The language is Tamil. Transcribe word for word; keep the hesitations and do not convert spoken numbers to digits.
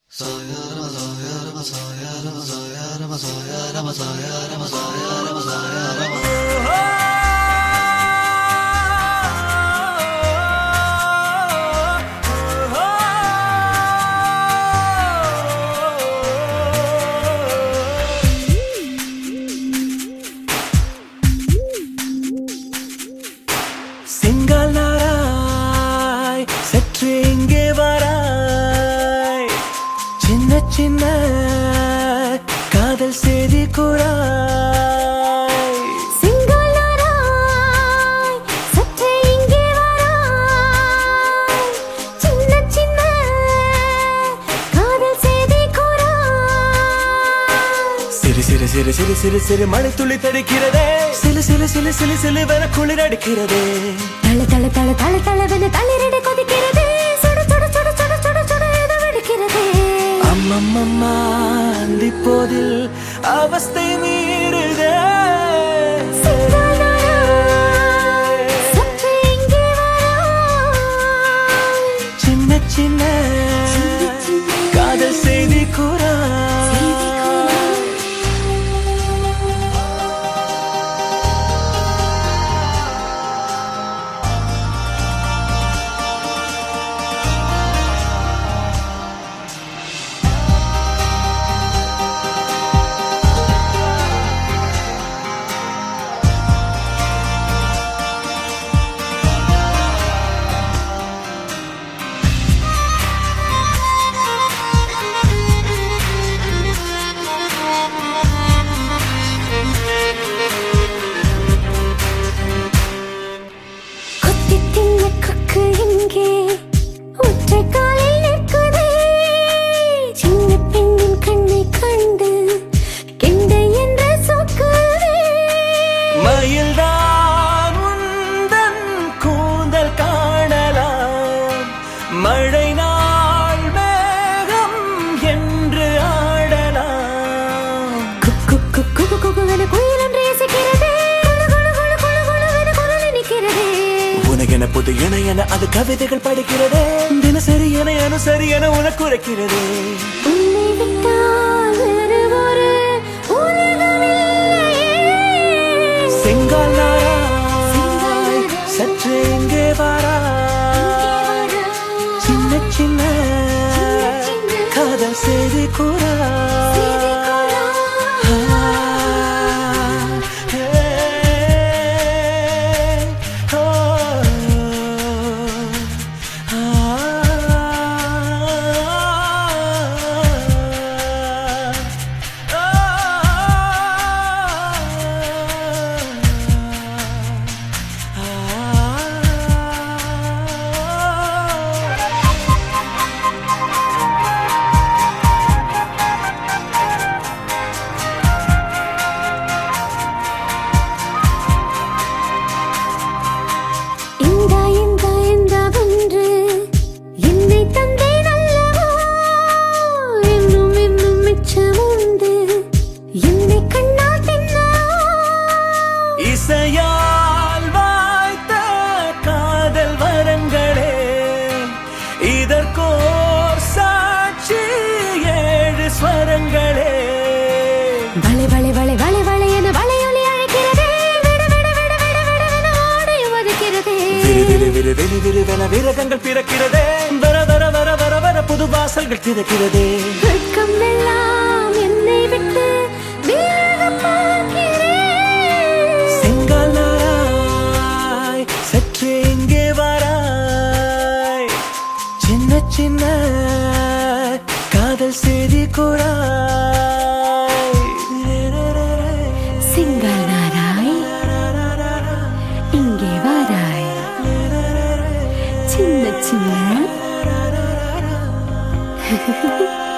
செங்கால் நாராய் சற்று இங்கே வராய், சின்ன சின்ன காதல் செய்தி கூறாய். செங்கால் நாராய் சற்று இங்கே வராய், சின்ன சின்ன காதல் செய்தி கூறாய். சிறு சிறு சிறு சிறு சிறு சிறு மழை துளி தடுக்கிறதே, சிலு சிலு சிலு சிலு சிலு வர குளிர் அடிக்கிறதே. தள தள தள தள தளவென தளிரடி கொதிக்கிறதே, சுடு சுடு சுடு சுடு சுடு சுடு என வெடிக்கிறதே. அம்மம்மம்மா அந்திப்போதில் அவஸ்தை மீறுதே. செங்கால் நாராய் சற்று இங்கே வராய், சின்ன சின்ன காதல் செய்தி கூறா. கொத்தி தின்ன கொக்கு இங்கே ஒற்றை காலில் நிற்குதே. சின்ன பெண்ணின் கண்ணை கண்டு கெண்டை என்ற சொக்குதே. மயில்தான் உந்தன் கூந்தல் காணலாம், மழை நாள் மேகம் என்று ஆடலாம். குக்கு குக்கு குகுவென குயில் ஒன்று இசைக்கிறதே, குளு குளு குளு குளு குளுவென குரல் இனிக்கிறதே. உனக்கென புது என என அது கவிதைகள் படிக்கிறதே, தினசரி என அனுசரி என உனக்கு உரைக்கிறதே. உன்னை விட்டால் வேறு ஒரு உலகமில்லையே. செங்கால் நாராய் சற்று இங்கே வராய், சின்ன சின்ன காதல் செய்தி கூறா. இந்தா இந்தா இந்தா வென்று என்னை தந்தேன் அல்லவா, இன்னும் இன்னும் மிச்சம் உண்டு என்னை கண்ணால் தின்னா. இசையால் வாய்த்த காதல் வரங்களே, இதற்கோர் சாட்சி ஏழு ஸ்வரங்களே. வளை வளை வளை வளை வளை என வளையொலி அழைக்கிறதே, விட விட விட விட விடவென ஆடை வதைக்கிறதே. விரு விரு விரு விரு விருவென விரகங்கள் பிறக்கிறதே, வர வர வர வர வர புது வாசல்கள் திறக்கிறதே. வெட்கம் எல்லாம் என்னை விட்டு விலகப் பார்க்கிறேன். செங்கால் நாராய் சற்று இங்கே வராய், சின்ன சின்ன காதல் செய்தி கூறாய். செங்கால் நாராய் இங்கே வாராய், சின்ன சின்ன